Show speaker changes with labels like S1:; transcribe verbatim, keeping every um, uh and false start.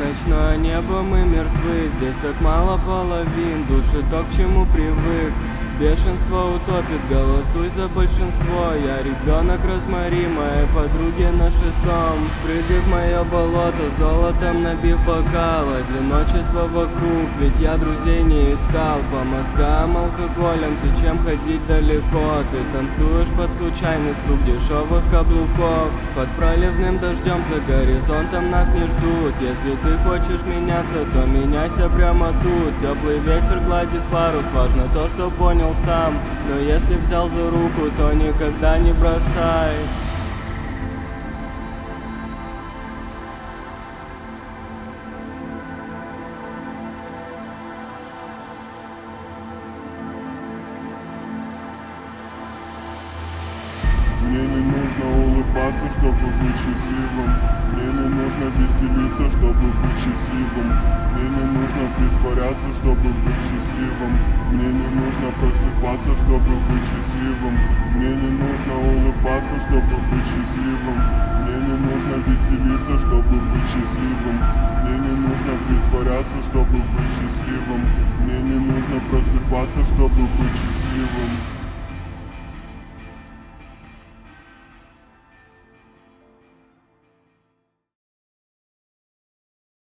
S1: ночное небо, мы мертвы. Здесь так мало половин, души то, к чему привык. Бешенство утопит, голосуй за большинство. Я ребенок Розмари, моей подруги на шестом. Прыгай в мое болото, золотом набив бокал. Одиночество вокруг, ведь я друзей не искал. По мозгам алкоголем, зачем ходить далеко? Ты танцуешь под случайный стук дешевых каблуков. Под проливным дождем за горизонтом нас не ждут. Если ты хочешь меняться, то меняйся прямо тут. Теплый ветер гладит парус, важно то, что понял сам. Но если взял за руку, то никогда не бросай.
S2: Мне не нужно улыбаться, чтобы быть счастливым. Мне не нужно веселиться, чтобы быть счастливым. Мне не нужно притворяться, чтобы быть счастливым. Мне не нужно просыпаться, чтобы быть счастливым. Мне не нужно улыбаться, чтобы быть счастливым. Мне не нужно веселиться, чтобы быть счастливым. Мне не нужно притворяться, чтобы быть счастливым. Мне не нужно просыпаться, чтобы быть счастливым.